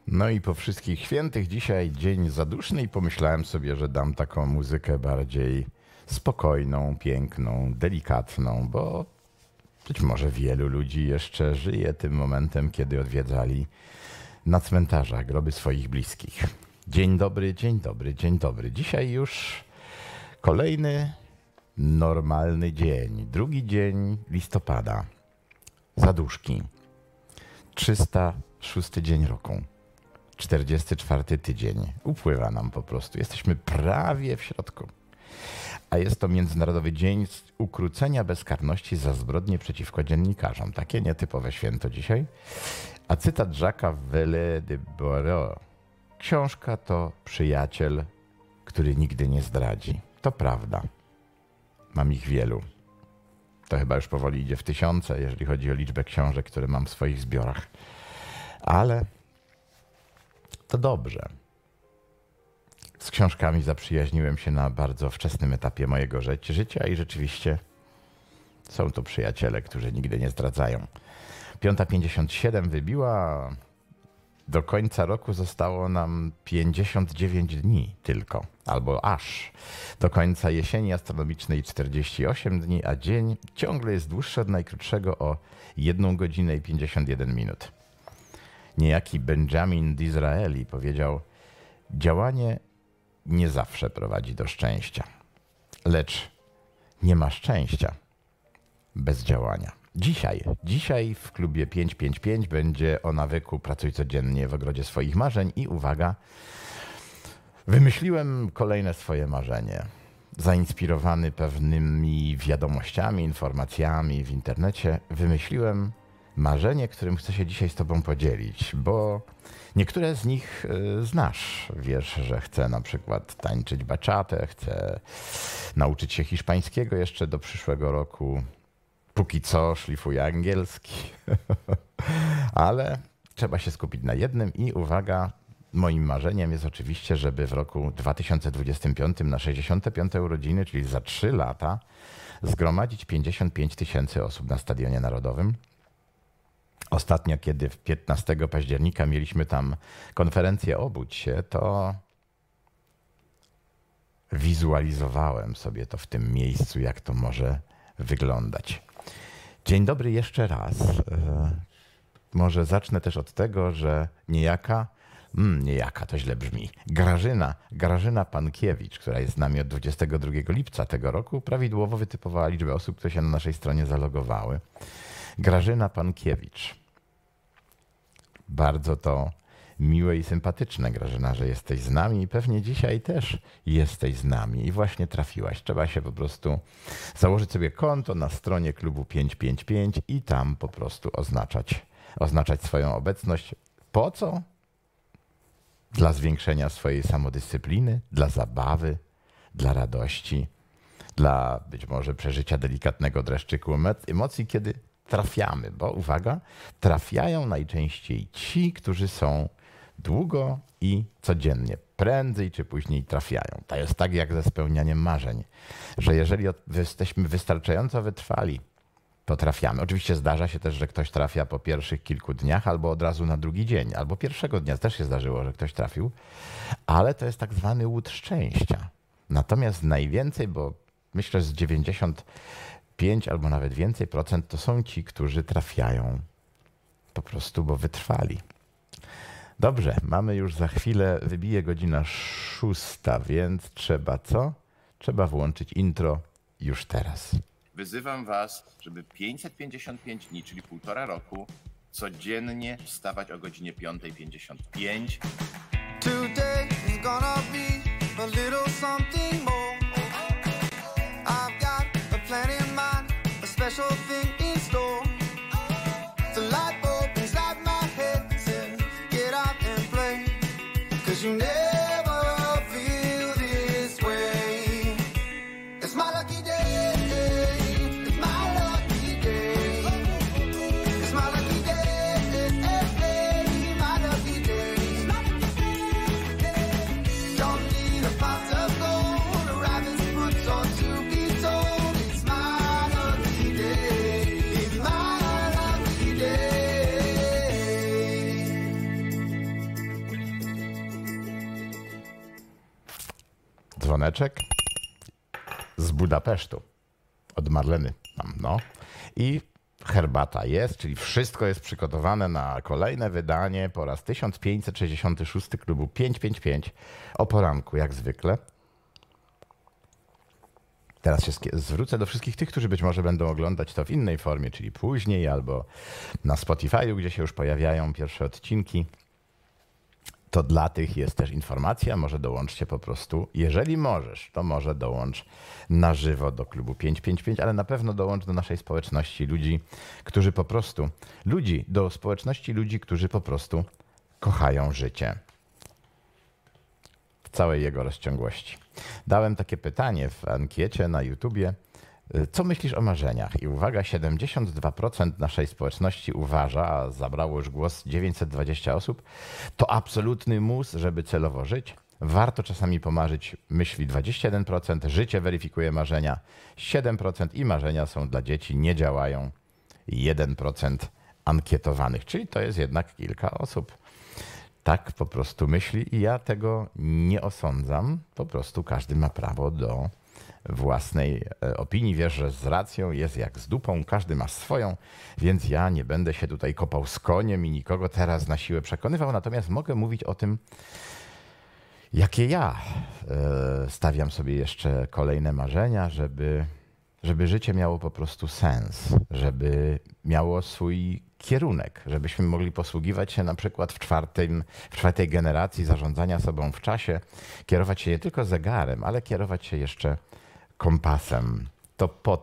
No i po wszystkich świętych dzisiaj dzień zaduszny i pomyślałem sobie, że dam taką muzykę bardziej spokojną, piękną, delikatną, bo być może wielu ludzi jeszcze żyje tym momentem, kiedy odwiedzali na cmentarzach groby swoich bliskich. Dzień dobry, dzień dobry, dzień dobry. Dzisiaj już kolejny normalny dzień, drugi dzień listopada. Zaduszki. 306 dzień roku. 44 tydzień. Upływa nam po prostu. Jesteśmy prawie w środku. A jest to Międzynarodowy Dzień Ukrócenia Bezkarności za zbrodnie przeciwko dziennikarzom. Takie nietypowe święto dzisiaj. A cytat Jacques'a Vallée de Bordeaux. Książka to przyjaciel, który nigdy nie zdradzi. To prawda. Mam ich wielu. To chyba już powoli idzie w tysiące, jeżeli chodzi o liczbę książek, które mam w swoich zbiorach. Ale to dobrze. Z książkami zaprzyjaźniłem się na bardzo wczesnym etapie mojego życia i rzeczywiście są to przyjaciele, którzy nigdy nie zdradzają. 5:57 wybiła. Do końca roku zostało nam 59 dni tylko, albo aż. Do końca jesieni astronomicznej 48 dni, a dzień ciągle jest dłuższy od najkrótszego o 1 godzinę i 51 minut. Niejaki Benjamin Disraeli powiedział: działanie nie zawsze prowadzi do szczęścia, lecz nie ma szczęścia bez działania. Dzisiaj w klubie 555 będzie o nawyku pracuj codziennie w ogrodzie swoich marzeń i uwaga, wymyśliłem kolejne swoje marzenie. Zainspirowany pewnymi wiadomościami, informacjami w internecie, wymyśliłem marzenie, którym chcę się dzisiaj z tobą podzielić, bo niektóre z nich znasz. Wiesz, że chcę na przykład tańczyć bachatę, chcę nauczyć się hiszpańskiego jeszcze do przyszłego roku. Póki co szlifuję angielski, ale trzeba się skupić na jednym i uwaga, moim marzeniem jest oczywiście, żeby w roku 2025 na 65. urodziny, czyli za 3 lata, zgromadzić 55 000 osób na Stadionie Narodowym. Ostatnio, kiedy 15 października mieliśmy tam konferencję Obudź się, to wizualizowałem sobie to w tym miejscu, jak to może wyglądać. Dzień dobry jeszcze raz. Może zacznę też od tego, że niejaka to źle brzmi, Grażyna Pankiewicz, która jest z nami od 22 lipca tego roku, prawidłowo wytypowała liczbę osób, które się na naszej stronie zalogowały. Grażyna Pankiewicz. Bardzo to miłe i sympatyczne, Grażyna, że jesteś z nami i pewnie dzisiaj też jesteś z nami i właśnie trafiłaś. Trzeba się po prostu założyć sobie konto na stronie klubu 555 i tam po prostu oznaczać swoją obecność. Po co? Dla zwiększenia swojej samodyscypliny, dla zabawy, dla radości, dla być może przeżycia delikatnego dreszczyku emocji, kiedy trafiamy, bo uwaga, trafiają najczęściej ci, którzy są długo i codziennie. Prędzej czy później trafiają. To jest tak jak ze spełnianiem marzeń, że jeżeli jesteśmy wystarczająco wytrwali, to trafiamy. Oczywiście zdarza się też, że ktoś trafia po pierwszych kilku dniach albo od razu na drugi dzień, albo pierwszego dnia też się zdarzyło, że ktoś trafił, ale to jest tak zwany łód szczęścia. Natomiast najwięcej, bo myślę, że z 95 albo nawet więcej procent to są ci, którzy trafiają po prostu, bo wytrwali. Dobrze, mamy już za chwilę, wybije godzina 6, więc trzeba co? Trzeba włączyć intro już teraz. Wyzywam was, żeby 555 dni, czyli 1,5 roku, codziennie wstawać o godzinie 5:55. Today is gonna be a little something more. I've got a plan in mind, a special thing in store. The light bulb inside my head says, get out and play, 'cause you never feel this way. It's my lucky day. It's my lucky day. It's my lucky day. My lucky day. Don't need a pot of gold, a rabbit's foot or to be told. It's my lucky day. It's my ziomeczek z Budapesztu. Od Marleny mam, no. I herbata jest, czyli wszystko jest przygotowane na kolejne wydanie po raz 1566 klubu 555 o poranku, jak zwykle. Teraz się zwrócę do wszystkich tych, którzy być może będą oglądać to w innej formie, czyli później albo na Spotify'u, gdzie się już pojawiają pierwsze odcinki. To dla tych jest też informacja, może dołączcie po prostu, jeżeli możesz, to może dołącz na żywo do klubu 555, ale na pewno dołącz do naszej społeczności ludzi, którzy po prostu kochają życie w całej jego rozciągłości. Dałem takie pytanie w ankiecie na YouTubie, co myślisz o marzeniach? I uwaga, 72% naszej społeczności uważa, a zabrało już głos 920 osób, to absolutny mus, żeby celowo żyć. Warto czasami pomarzyć, myśli 21%, życie weryfikuje marzenia 7% i marzenia są dla dzieci, nie działają 1% ankietowanych, czyli to jest jednak kilka osób. Tak po prostu myśli i ja tego nie osądzam, po prostu każdy ma prawo do własnej opinii. Wiesz, że z racją jest jak z dupą, każdy ma swoją, więc ja nie będę się tutaj kopał z koniem i nikogo teraz na siłę przekonywał, natomiast mogę mówić o tym, jakie ja stawiam sobie jeszcze kolejne marzenia, żeby życie miało po prostu sens, żeby miało swój kierunek, żebyśmy mogli posługiwać się na przykład w czwartej generacji zarządzania sobą w czasie, kierować się nie tylko zegarem, ale kierować się jeszcze kompasem. To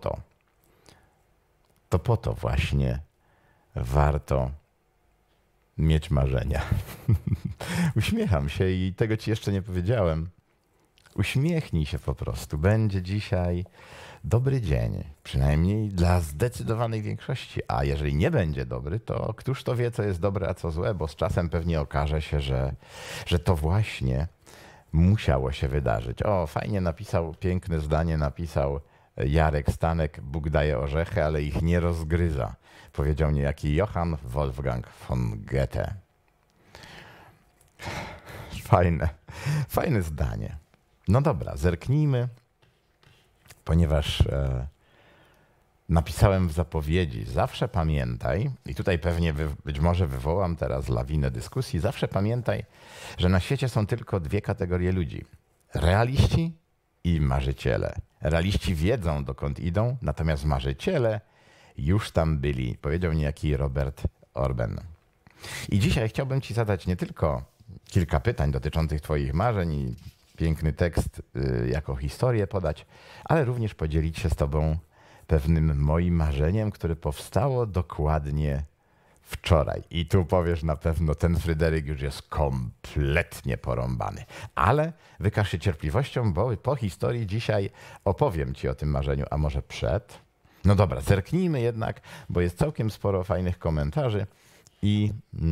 po to właśnie warto mieć marzenia. Uśmiecham się i tego ci jeszcze nie powiedziałem. Uśmiechnij się po prostu. Będzie dzisiaj dobry dzień, przynajmniej dla zdecydowanej większości. A jeżeli nie będzie dobry, to któż to wie, co jest dobre, a co złe, bo z czasem pewnie okaże się, że to właśnie musiało się wydarzyć. O, fajnie napisał, piękne zdanie napisał Jarek Stanek, Bóg daje orzechy, ale ich nie rozgryza. Powiedział niejaki Johann Wolfgang von Goethe. Fajne zdanie. No dobra, zerknijmy, ponieważ napisałem w zapowiedzi, zawsze pamiętaj, i tutaj pewnie być może wywołam teraz lawinę dyskusji, zawsze pamiętaj, że na świecie są tylko dwie kategorie ludzi. Realiści i marzyciele. Realiści wiedzą, dokąd idą, natomiast marzyciele już tam byli, powiedział niejaki Robert Orben. I dzisiaj chciałbym ci zadać nie tylko kilka pytań dotyczących twoich marzeń i piękny tekst jako historię podać, ale również podzielić się z tobą pewnym moim marzeniem, które powstało dokładnie wczoraj. I tu powiesz na pewno, ten Fryderyk już jest kompletnie porąbany. Ale wykaż się cierpliwością, bo po historii dzisiaj opowiem ci o tym marzeniu, a może przed? No dobra, zerknijmy jednak, bo jest całkiem sporo fajnych komentarzy i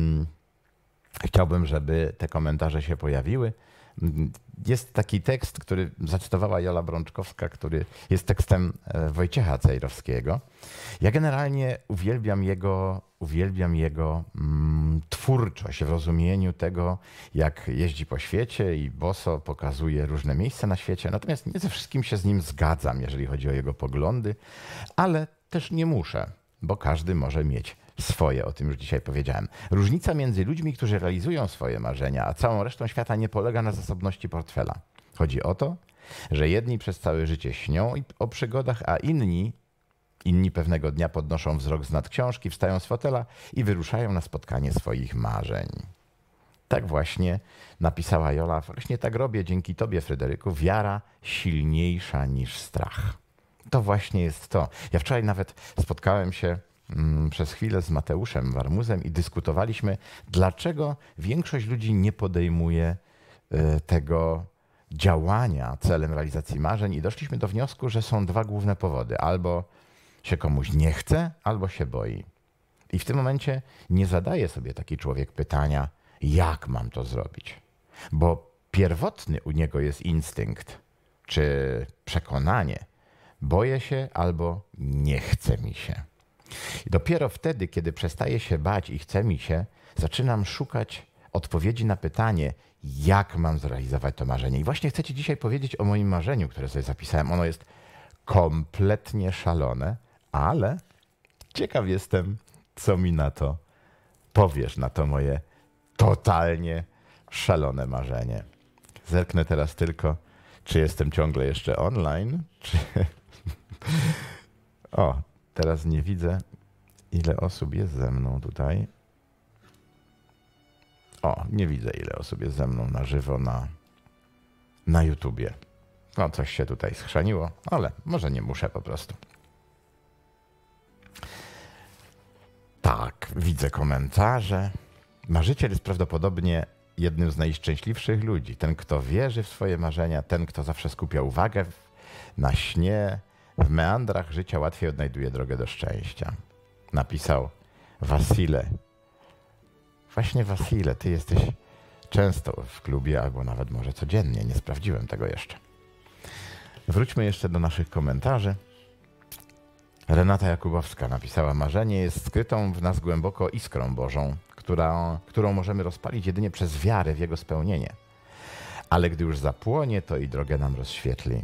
chciałbym, żeby te komentarze się pojawiły. Jest taki tekst, który zacytowała Jola Brączkowska, który jest tekstem Wojciecha Cejrowskiego. Ja generalnie uwielbiam jego twórczość w rozumieniu tego, jak jeździ po świecie i boso pokazuje różne miejsca na świecie. Natomiast nie ze wszystkim się z nim zgadzam, jeżeli chodzi o jego poglądy, ale też nie muszę, bo każdy może mieć swoje, o tym już dzisiaj powiedziałem. Różnica między ludźmi, którzy realizują swoje marzenia, a całą resztą świata nie polega na zasobności portfela. Chodzi o to, że jedni przez całe życie śnią o przygodach, a inni pewnego dnia podnoszą wzrok z nad książki, wstają z fotela i wyruszają na spotkanie swoich marzeń. Tak właśnie napisała Jola. Właśnie tak robię dzięki tobie, Fryderyku. Wiara silniejsza niż strach. To właśnie jest to. Ja wczoraj nawet spotkałem się przez chwilę z Mateuszem Warmuzem i dyskutowaliśmy, dlaczego większość ludzi nie podejmuje tego działania celem realizacji marzeń i doszliśmy do wniosku, że są dwa główne powody. Albo się komuś nie chce, albo się boi. I w tym momencie nie zadaje sobie taki człowiek pytania, jak mam to zrobić? Bo pierwotny u niego jest instynkt, czy przekonanie. Boję się albo nie chce mi się. I dopiero wtedy, kiedy przestaję się bać i chce mi się, zaczynam szukać odpowiedzi na pytanie, jak mam zrealizować to marzenie. I właśnie chcę ci dzisiaj powiedzieć o moim marzeniu, które sobie zapisałem. Ono jest kompletnie szalone, ale ciekaw jestem, co mi na to powiesz, na to moje totalnie szalone marzenie. Zerknę teraz tylko, czy jestem ciągle jeszcze online, czy... O, teraz nie widzę, ile osób jest ze mną tutaj. O, nie widzę, ile osób jest ze mną na żywo na YouTubie. No, coś się tutaj schrzaniło, ale może nie muszę po prostu. Tak, widzę komentarze. Marzyciel jest prawdopodobnie jednym z najszczęśliwszych ludzi. Ten, kto wierzy w swoje marzenia, ten, kto zawsze skupia uwagę na śnie, w meandrach życia łatwiej odnajduje drogę do szczęścia. Napisał Wasile. Właśnie Wasile, ty jesteś często w klubie, albo nawet może codziennie. Nie sprawdziłem tego jeszcze. Wróćmy jeszcze do naszych komentarzy. Renata Jakubowska napisała: marzenie jest skrytą w nas głęboko iskrą Bożą, którą możemy rozpalić jedynie przez wiarę w jego spełnienie. Ale gdy już zapłonie, to i drogę nam rozświetli.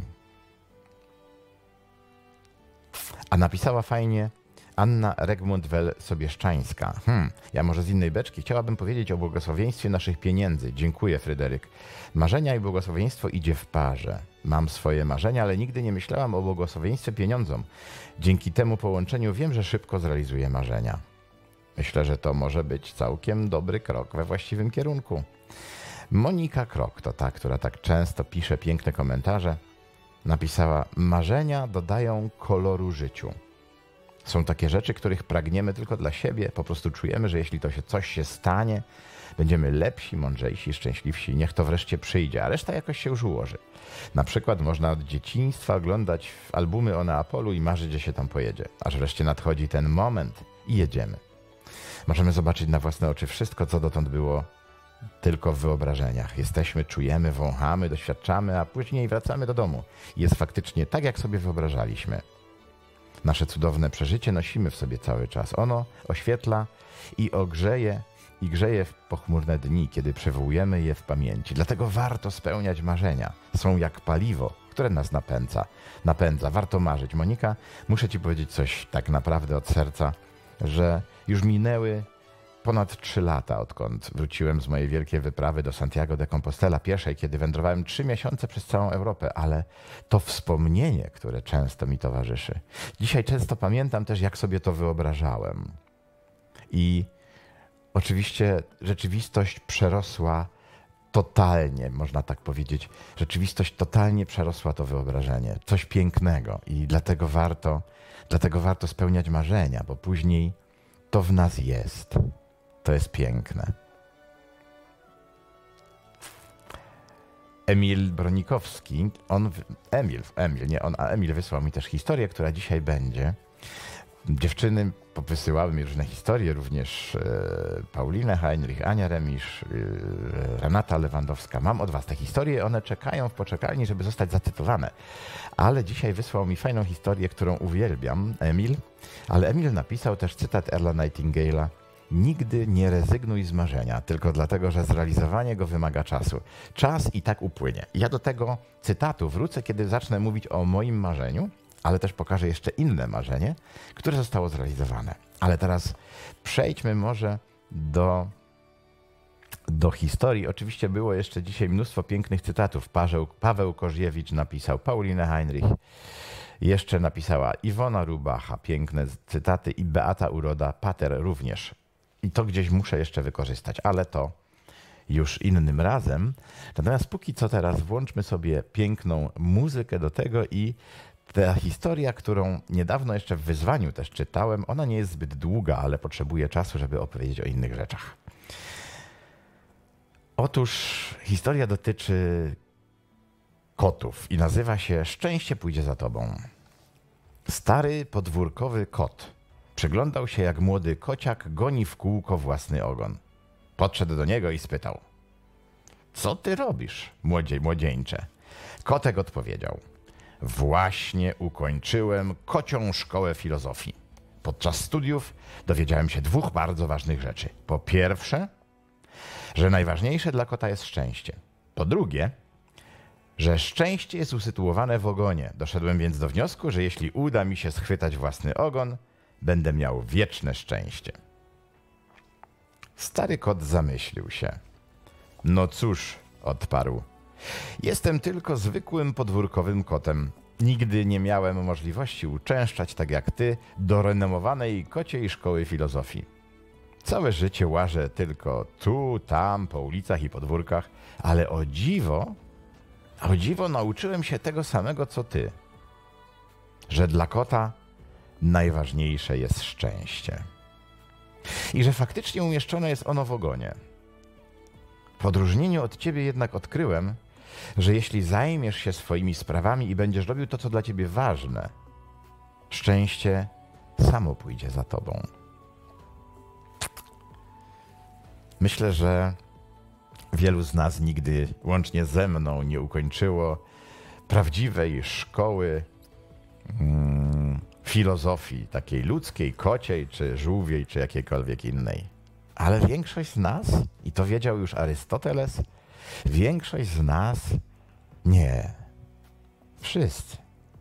A napisała fajnie Anna Regmund-Wel-Sobieszczańska. Ja może z innej beczki chciałabym powiedzieć o błogosławieństwie naszych pieniędzy. Dziękuję, Fryderyk. Marzenia i błogosławieństwo idzie w parze. Mam swoje marzenia, ale nigdy nie myślałam o błogosławieństwie pieniądzom. Dzięki temu połączeniu wiem, że szybko zrealizuję marzenia. Myślę, że to może być całkiem dobry krok we właściwym kierunku. Monika Krok to ta, która tak często pisze piękne komentarze. Napisała: marzenia dodają koloru życiu. Są takie rzeczy, których pragniemy tylko dla siebie. Po prostu czujemy, że jeśli coś się stanie, będziemy lepsi, mądrzejsi, szczęśliwsi. Niech to wreszcie przyjdzie, a reszta jakoś się już ułoży. Na przykład można od dzieciństwa oglądać albumy o Neapolu i marzyć, że się tam pojedzie. Aż wreszcie nadchodzi ten moment i jedziemy. Możemy zobaczyć na własne oczy wszystko, co dotąd było tylko w wyobrażeniach. Jesteśmy, czujemy, wąchamy, doświadczamy, a później wracamy do domu. Jest faktycznie tak, jak sobie wyobrażaliśmy. Nasze cudowne przeżycie nosimy w sobie cały czas. Ono oświetla i grzeje w pochmurne dni, kiedy przywołujemy je w pamięci. Dlatego warto spełniać marzenia. Są jak paliwo, które nas napędza. Warto marzyć. Monika, muszę ci powiedzieć coś tak naprawdę od serca, że już minęły ponad 3 lata, odkąd wróciłem z mojej wielkiej wyprawy do Santiago de Compostela pieszej, kiedy wędrowałem 3 miesiące przez całą Europę, ale to wspomnienie, które często mi towarzyszy. Dzisiaj często pamiętam też, jak sobie to wyobrażałem. I oczywiście rzeczywistość przerosła totalnie, można tak powiedzieć, rzeczywistość totalnie przerosła to wyobrażenie. Coś pięknego i dlatego warto spełniać marzenia, bo później to w nas jest. To jest piękne. Emil Bronikowski, Emil wysłał mi też historię, która dzisiaj będzie. Dziewczyny powysyłały mi różne historie, również Paulinę Heinrich, Ania Remisz, Renata Lewandowska. Mam od was te historie, one czekają w poczekalni, żeby zostać zacytowane. Ale dzisiaj wysłał mi fajną historię, którą uwielbiam, Emil. Ale Emil napisał też cytat Earla Nightingale'a: nigdy nie rezygnuj z marzenia, tylko dlatego, że zrealizowanie go wymaga czasu. Czas i tak upłynie. Ja do tego cytatu wrócę, kiedy zacznę mówić o moim marzeniu, ale też pokażę jeszcze inne marzenie, które zostało zrealizowane. Ale teraz przejdźmy może do historii. Oczywiście było jeszcze dzisiaj mnóstwo pięknych cytatów. Paweł Koziewicz napisał, Paulinę Heinrich jeszcze napisała, Iwona Rubacha, piękne cytaty, i Beata Uroda-Pater również. I to gdzieś muszę jeszcze wykorzystać, ale to już innym razem. Natomiast póki co teraz włączmy sobie piękną muzykę do tego i ta historia, którą niedawno jeszcze w wyzwaniu też czytałem, ona nie jest zbyt długa, ale potrzebuje czasu, żeby opowiedzieć o innych rzeczach. Otóż historia dotyczy kotów i nazywa się Szczęście pójdzie za tobą. Stary podwórkowy kot przyglądał się, jak młody kociak goni w kółko własny ogon. Podszedł do niego i spytał: co ty robisz, młodzieńcze? Kotek odpowiedział: właśnie ukończyłem kocią szkołę filozofii. Podczas studiów dowiedziałem się 2 bardzo ważnych rzeczy. Po pierwsze, że najważniejsze dla kota jest szczęście. Po drugie, że szczęście jest usytuowane w ogonie. Doszedłem więc do wniosku, że jeśli uda mi się schwytać własny ogon, będę miał wieczne szczęście. Stary kot zamyślił się. No cóż, odparł. Jestem tylko zwykłym podwórkowym kotem. Nigdy nie miałem możliwości uczęszczać, tak jak ty, do renomowanej kociej szkoły filozofii. Całe życie łażę tylko tu, tam, po ulicach i podwórkach, ale o dziwo nauczyłem się tego samego, co ty. Że dla kota najważniejsze jest szczęście. I że faktycznie umieszczone jest ono w ogonie. W odróżnieniu od ciebie jednak odkryłem, że jeśli zajmiesz się swoimi sprawami i będziesz robił to, co dla ciebie ważne, szczęście samo pójdzie za tobą. Myślę, że wielu z nas nigdy, łącznie ze mną, nie ukończyło prawdziwej szkoły filozofii, takiej ludzkiej, kociej, czy żółwiej, czy jakiejkolwiek innej. Ale większość z nas, i to wiedział już Arystoteles, większość z nas nie. Wszyscy.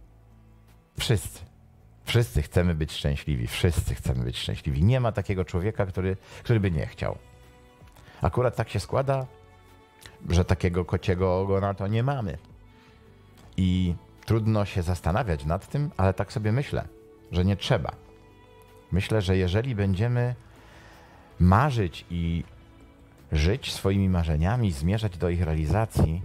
Wszyscy chcemy być szczęśliwi. Wszyscy chcemy być szczęśliwi. Nie ma takiego człowieka, który by nie chciał. Akurat tak się składa, że takiego kociego ogona to nie mamy. I trudno się zastanawiać nad tym, ale tak sobie myślę, że nie trzeba. Myślę, że jeżeli będziemy marzyć i żyć swoimi marzeniami, zmierzać do ich realizacji,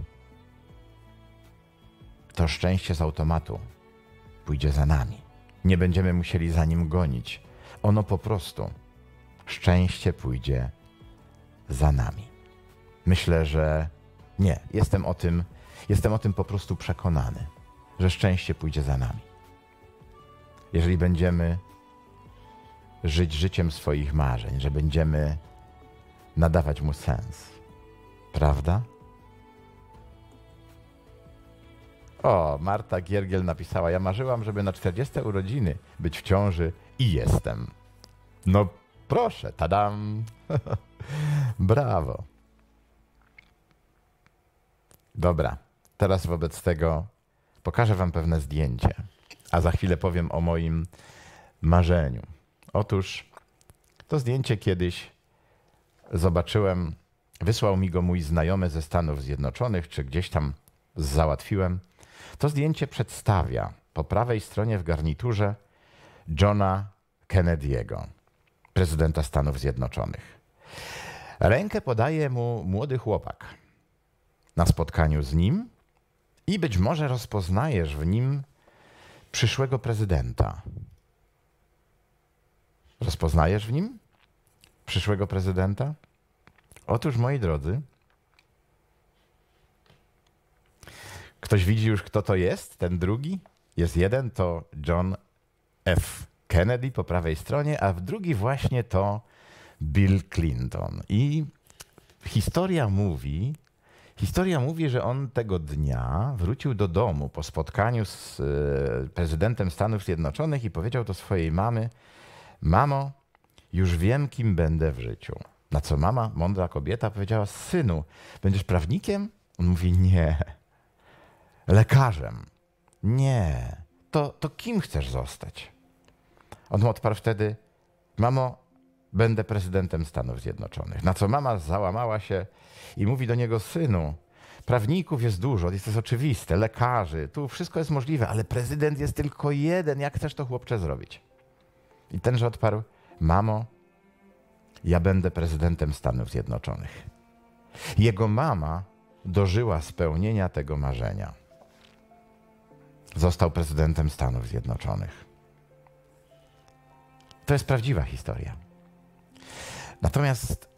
to szczęście z automatu pójdzie za nami. Nie będziemy musieli za nim gonić. Ono po prostu, szczęście pójdzie za nami. Myślę, że nie. Jestem o tym po prostu przekonany, że szczęście pójdzie za nami. Jeżeli będziemy żyć życiem swoich marzeń, że będziemy nadawać mu sens. Prawda? O, Marta Giergiel napisała, ja marzyłam, żeby na 40 urodziny być w ciąży i jestem. No proszę, tadam. Brawo. Dobra, teraz wobec tego pokażę wam pewne zdjęcie, a za chwilę powiem o moim marzeniu. Otóż to zdjęcie kiedyś zobaczyłem, wysłał mi go mój znajomy ze Stanów Zjednoczonych, czy gdzieś tam załatwiłem. To zdjęcie przedstawia po prawej stronie w garniturze Johna Kennedy'ego, prezydenta Stanów Zjednoczonych. Rękę podaje mu młody chłopak na spotkaniu z nim i być może rozpoznajesz w nim przyszłego prezydenta. Rozpoznajesz w nim przyszłego prezydenta? Otóż, moi drodzy, ktoś widzi już, kto to jest, ten drugi? Jest jeden, to John F. Kennedy po prawej stronie, a w drugi właśnie to Bill Clinton. I historia mówi, że on tego dnia wrócił do domu po spotkaniu z prezydentem Stanów Zjednoczonych i powiedział do swojej mamy: mamo, już wiem, kim będę w życiu. Na co mama, mądra kobieta, powiedziała: synu, będziesz prawnikiem? On mówi: nie. Lekarzem? Nie. To kim chcesz zostać? On mu odparł wtedy: mamo, będę prezydentem Stanów Zjednoczonych. Na co mama załamała się i mówi do niego: synu, prawników jest dużo, to jest oczywiste, lekarzy, tu wszystko jest możliwe, ale prezydent jest tylko jeden, jak chcesz to, chłopcze, zrobić? I tenże odparł: mamo, ja będę prezydentem Stanów Zjednoczonych. Jego mama dożyła spełnienia tego marzenia. Został prezydentem Stanów Zjednoczonych. To jest prawdziwa historia. Natomiast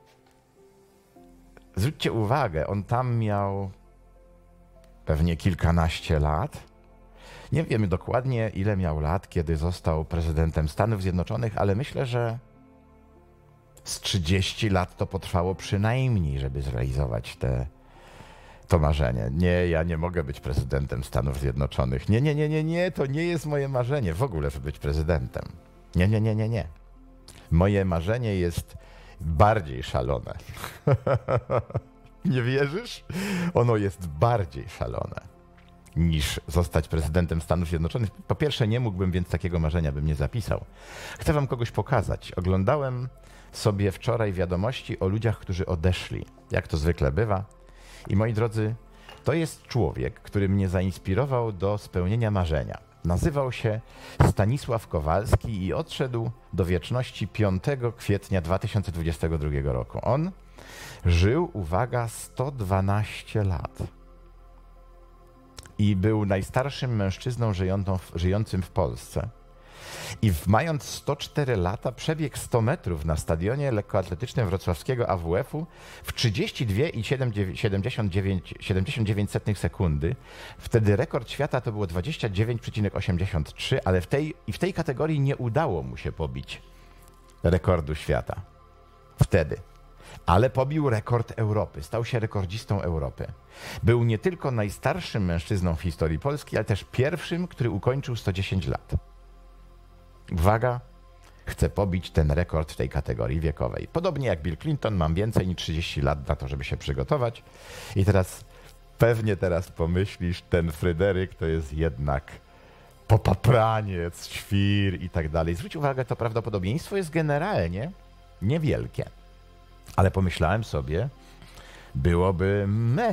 zwróćcie uwagę, on tam miał pewnie kilkanaście lat. Nie wiem dokładnie, ile miał lat, kiedy został prezydentem Stanów Zjednoczonych, ale myślę, że z 30 lat to potrwało przynajmniej, żeby zrealizować to marzenie. Nie, ja nie mogę być prezydentem Stanów Zjednoczonych. Nie, to nie jest moje marzenie w ogóle, żeby być prezydentem. Nie. Moje marzenie jest bardziej szalone. Nie wierzysz? Ono jest bardziej szalone niż zostać prezydentem Stanów Zjednoczonych. Po pierwsze, nie mógłbym, więc takiego marzenia bym nie zapisał. Chcę wam kogoś pokazać. Oglądałem sobie wczoraj wiadomości o ludziach, którzy odeszli, jak to zwykle bywa. I moi drodzy, to jest człowiek, który mnie zainspirował do spełnienia marzenia. Nazywał się Stanisław Kowalski i odszedł do wieczności 5 kwietnia 2022 roku. On żył, uwaga, 112 lat. I był najstarszym mężczyzną żyjącym w Polsce. I mając 104 lata przebiegł 100 metrów na stadionie lekkoatletycznym wrocławskiego AWF-u w 32,79 sekundy. Wtedy rekord świata to było 29,83, ale w tej kategorii nie udało mu się pobić rekordu świata. Wtedy. Ale pobił rekord Europy. Stał się rekordzistą Europy. Był nie tylko najstarszym mężczyzną w historii Polski, ale też pierwszym, który ukończył 110 lat. Uwaga, chcę pobić ten rekord w tej kategorii wiekowej. Podobnie jak Bill Clinton, mam więcej niż 30 lat na to, żeby się przygotować. I pewnie pomyślisz, ten Fryderyk to jest jednak popapraniec, świr i tak dalej. Zwróć uwagę, to prawdopodobieństwo jest generalnie niewielkie. Ale pomyślałem sobie, byłoby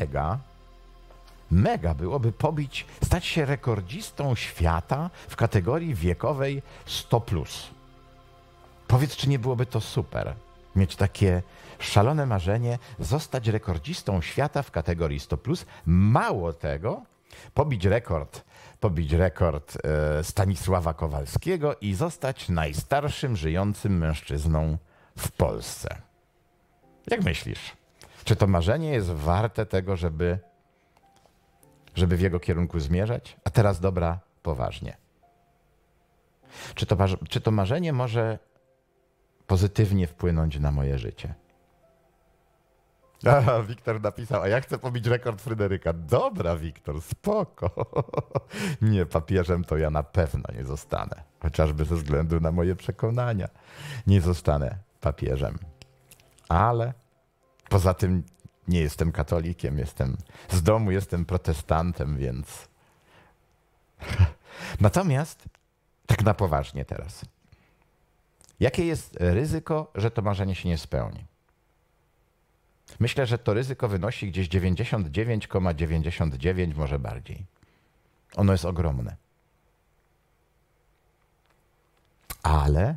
mega byłoby stać się rekordzistą świata w kategorii wiekowej 100+. Powiedz, czy nie byłoby to super? Mieć takie szalone marzenie, zostać rekordzistą świata w kategorii 100+. Mało tego, pobić rekord Stanisława Kowalskiego i zostać najstarszym żyjącym mężczyzną w Polsce. Jak myślisz? Czy to marzenie jest warte tego, żeby w jego kierunku zmierzać? A teraz dobra, poważnie. Czy to marzenie może pozytywnie wpłynąć na moje życie? Aha, Wiktor napisał, a ja chcę pobić rekord Fryderyka. Dobra, Wiktor, spoko. Nie, papieżem to ja na pewno nie zostanę. Chociażby ze względu na moje przekonania. Nie zostanę papieżem. Ale poza tym nie jestem katolikiem, z domu jestem protestantem, więc... Natomiast, tak na poważnie teraz. Jakie jest ryzyko, że to marzenie się nie spełni? Myślę, że to ryzyko wynosi gdzieś 99,99, może bardziej. Ono jest ogromne. Ale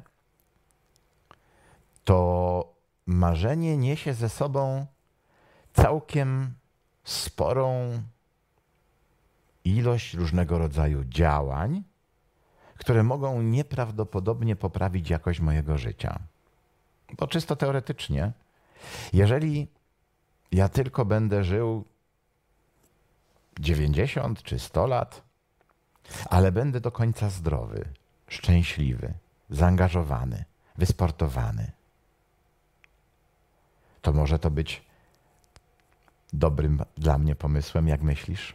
to marzenie niesie ze sobą całkiem sporą ilość różnego rodzaju działań, które mogą nieprawdopodobnie poprawić jakość mojego życia. Bo czysto teoretycznie, jeżeli ja tylko będę żył 90 czy 100 lat, ale będę do końca zdrowy, szczęśliwy, zaangażowany, wysportowany, to może to być dobrym dla mnie pomysłem, jak myślisz?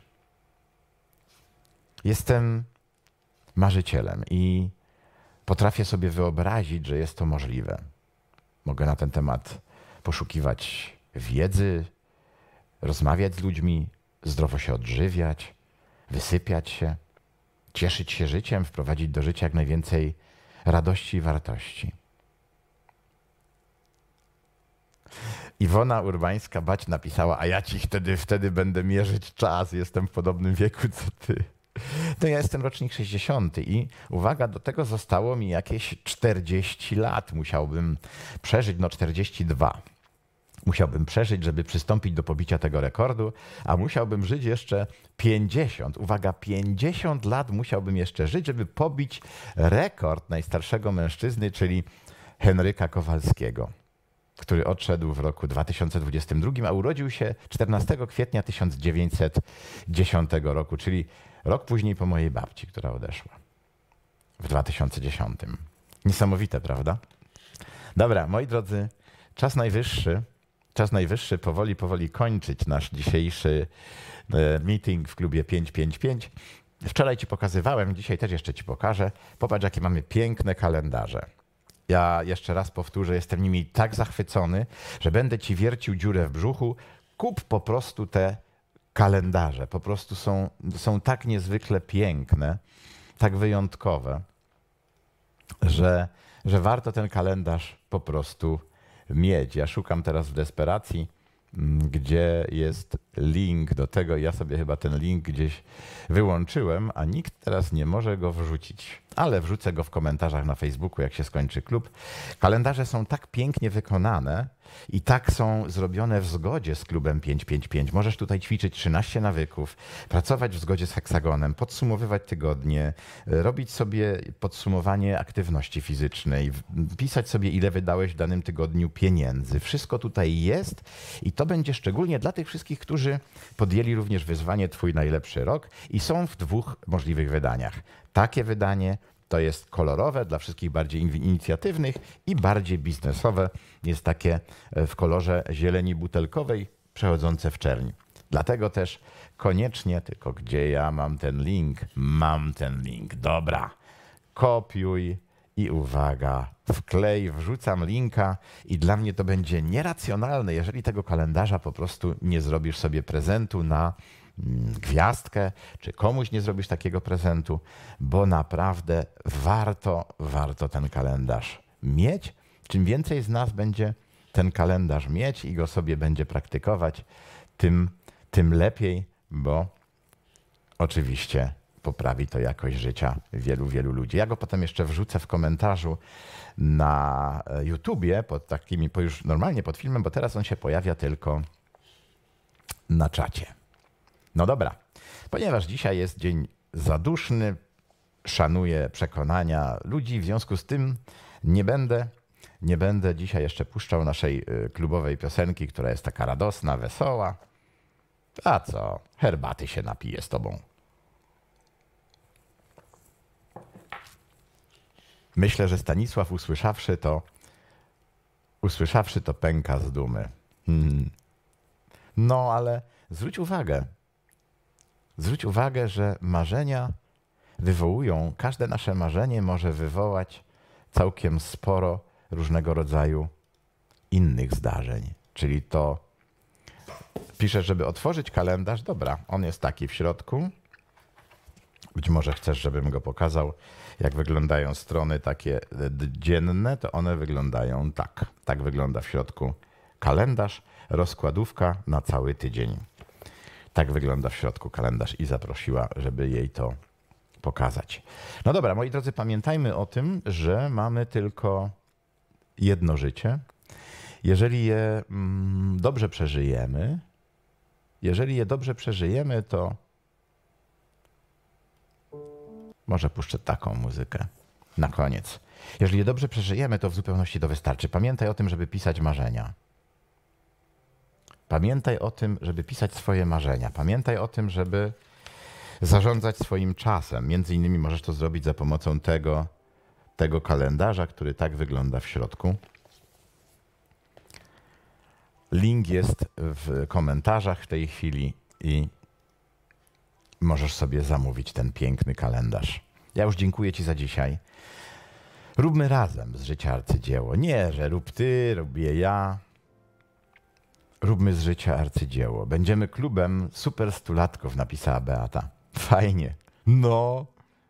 Jestem marzycielem i potrafię sobie wyobrazić, że jest to możliwe. Mogę na ten temat poszukiwać wiedzy, rozmawiać z ludźmi, zdrowo się odżywiać, wysypiać się, cieszyć się życiem, wprowadzić do życia jak najwięcej radości i wartości. Iwona Urbańska-Bać napisała, a ja ci wtedy będę mierzyć czas, jestem w podobnym wieku co ty. To ja jestem rocznik 60 i uwaga, do tego zostało mi jakieś 40 lat. Musiałbym przeżyć, 42. Musiałbym przeżyć, żeby przystąpić do pobicia tego rekordu, a musiałbym żyć jeszcze 50. Uwaga, 50 lat musiałbym jeszcze żyć, żeby pobić rekord najstarszego mężczyzny, czyli Henryka Kowalskiego, który odszedł w roku 2022, a urodził się 14 kwietnia 1910 roku, czyli rok później po mojej babci, która odeszła w 2010. Niesamowite, prawda? Dobra, moi drodzy, czas najwyższy powoli kończyć nasz dzisiejszy meeting w klubie 555. Wczoraj ci pokazywałem, dzisiaj też jeszcze ci pokażę. Popatrz, jakie mamy piękne kalendarze. Ja jeszcze raz powtórzę, jestem nimi tak zachwycony, że będę ci wiercił dziurę w brzuchu. Kup po prostu te kalendarze. Po prostu są tak niezwykle piękne, tak wyjątkowe, że warto ten kalendarz po prostu mieć. Ja szukam teraz w desperacji, gdzie jest link do tego. Ja sobie chyba ten link gdzieś wyłączyłem, a nikt teraz nie może go wrzucić. Ale wrzucę go w komentarzach na Facebooku, jak się skończy klub. Kalendarze są tak pięknie wykonane i tak są zrobione w zgodzie z klubem 555. Możesz tutaj ćwiczyć 13 nawyków, pracować w zgodzie z heksagonem, podsumowywać tygodnie, robić sobie podsumowanie aktywności fizycznej, pisać sobie, ile wydałeś w danym tygodniu pieniędzy. Wszystko tutaj jest i to będzie szczególnie dla tych wszystkich, którzy podjęli również wyzwanie Twój najlepszy rok i są w 2 możliwych wydaniach. Takie wydanie to jest kolorowe dla wszystkich bardziej inicjatywnych i bardziej biznesowe. Jest takie w kolorze zieleni butelkowej przechodzące w czerń. Dlatego też koniecznie, tylko gdzie ja mam ten link? Mam ten link, dobra. Kopiuj i uwaga, wklej, wrzucam linka i dla mnie to będzie nieracjonalne, jeżeli tego kalendarza po prostu nie zrobisz sobie prezentu na gwiazdkę, czy komuś nie zrobisz takiego prezentu, bo naprawdę warto ten kalendarz mieć. Czym więcej z nas będzie ten kalendarz mieć i go sobie będzie praktykować, tym lepiej, bo oczywiście poprawi to jakość życia wielu ludzi. Ja go potem jeszcze wrzucę w komentarzu na YouTubie, już normalnie pod filmem, bo teraz on się pojawia tylko na czacie. No dobra, ponieważ dzisiaj jest dzień zaduszny, szanuję przekonania ludzi, w związku z tym nie będę dzisiaj jeszcze puszczał naszej klubowej piosenki, która jest taka radosna, wesoła. A co, herbaty się napiję z tobą. Myślę, że Stanisław usłyszawszy to pęka z dumy. No ale zwróć uwagę, że marzenia każde nasze marzenie może wywołać całkiem sporo różnego rodzaju innych zdarzeń. Czyli to piszesz, żeby otworzyć kalendarz. Dobra, on jest taki w środku. Być może chcesz, żebym go pokazał, jak wyglądają strony takie dzienne, to one wyglądają tak. Tak wygląda w środku kalendarz, rozkładówka na cały tydzień. Tak wygląda w środku kalendarz i zaprosiła, żeby jej to pokazać. No dobra, moi drodzy, pamiętajmy o tym, że mamy tylko jedno życie. Jeżeli je dobrze przeżyjemy, to może puszczę taką muzykę na koniec. Jeżeli je dobrze przeżyjemy, to w zupełności to wystarczy. Pamiętaj o tym, żeby pisać marzenia. Pamiętaj o tym, żeby pisać swoje marzenia. Pamiętaj o tym, żeby zarządzać swoim czasem. Między innymi możesz to zrobić za pomocą tego kalendarza, który tak wygląda w środku. Link jest w komentarzach w tej chwili i możesz sobie zamówić ten piękny kalendarz. Ja już dziękuję Ci za dzisiaj. Róbmy razem z życia arcydzieło. Nie, że rób ty, robię ja. Róbmy z życia arcydzieło. Będziemy klubem super stulatków, napisała Beata. Fajnie. No.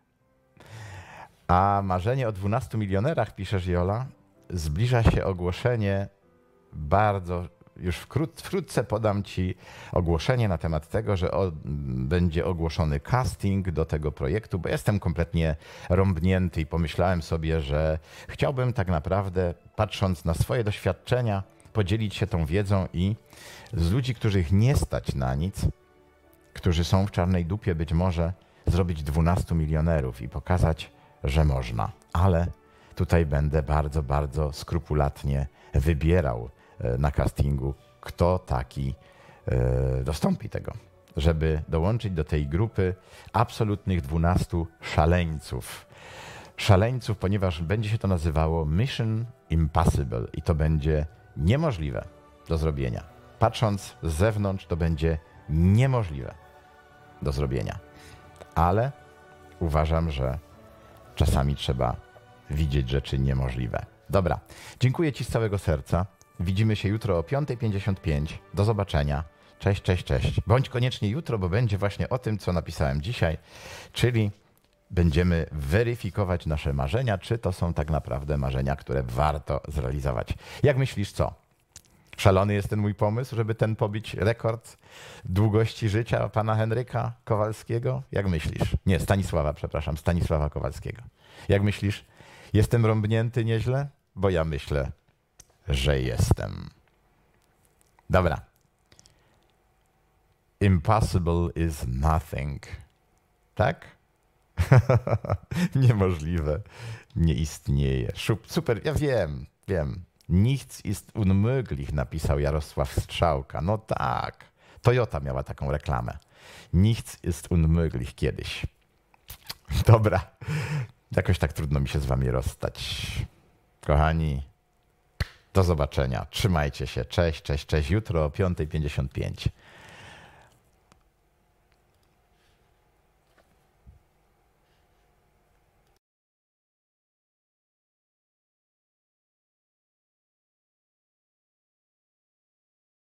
A marzenie o 12 milionerach, piszesz Jola, zbliża się ogłoszenie bardzo, już wkrótce podam Ci ogłoszenie na temat tego, że będzie ogłoszony casting do tego projektu, bo jestem kompletnie rąbnięty i pomyślałem sobie, że chciałbym tak naprawdę, patrząc na swoje doświadczenia, podzielić się tą wiedzą i z ludzi, których nie stać na nic, którzy są w czarnej dupie, być może zrobić 12 milionerów i pokazać, że można. Ale tutaj będę bardzo, bardzo skrupulatnie wybierał na castingu, kto taki dostąpi tego, żeby dołączyć do tej grupy absolutnych 12 szaleńców. Szaleńców, ponieważ będzie się to nazywało Mission Impossible i to będzie niemożliwe do zrobienia. Patrząc z zewnątrz, to będzie niemożliwe do zrobienia. Ale uważam, że czasami trzeba widzieć rzeczy niemożliwe. Dobra. Dziękuję Ci z całego serca. Widzimy się jutro o 5:55. Do zobaczenia. Cześć, cześć, cześć. Bądź koniecznie jutro, bo będzie właśnie o tym, co napisałem dzisiaj, czyli będziemy weryfikować nasze marzenia, czy to są tak naprawdę marzenia, które warto zrealizować. Jak myślisz, co? Szalony jest ten mój pomysł, żeby pobić rekord długości życia pana Henryka Kowalskiego? Jak myślisz? Nie, Stanisława Kowalskiego. Jak myślisz? Jestem rąbnięty nieźle? Bo ja myślę, że jestem. Dobra. Impossible is nothing. Tak? Niemożliwe. Nie istnieje. Super, ja wiem. Nichts ist unmöglich, napisał Jarosław Strzałka. No tak. Toyota miała taką reklamę. Nichts ist unmöglich kiedyś. Dobra. Jakoś tak trudno mi się z wami rozstać. Kochani, do zobaczenia. Trzymajcie się. Cześć, cześć, cześć. Jutro o 5:55.